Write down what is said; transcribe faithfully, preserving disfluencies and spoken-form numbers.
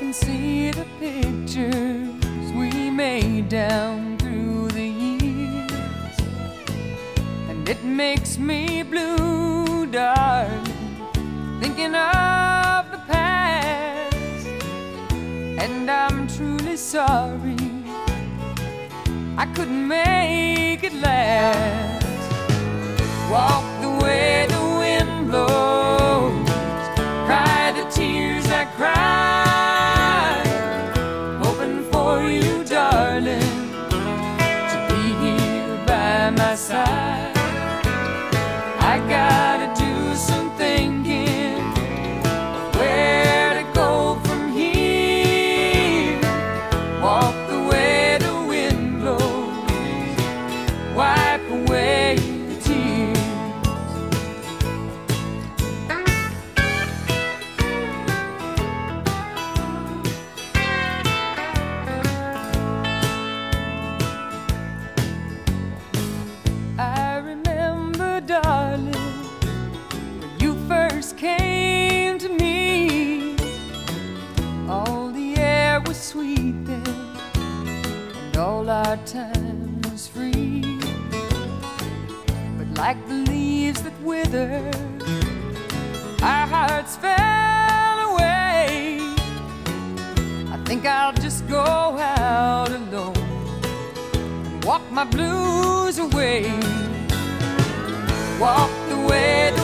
can see the pictures we made down through the years, and it makes me blue, darling, thinking of the past. And I'm truly sorry I couldn't make it last. Walk the way the wind blows, cry the tears I cried, hoping for you, darling, to be here by my side. I gotta do some thinking of where to go from here. Walk the way the wind blows, wipe away the tears. I remember, darling, when you first came to me, all the air was sweet then, and all our time was free. But like the leaves that wither, our hearts fell away. I think I'll just go out alone and walk my blues away. Walk the way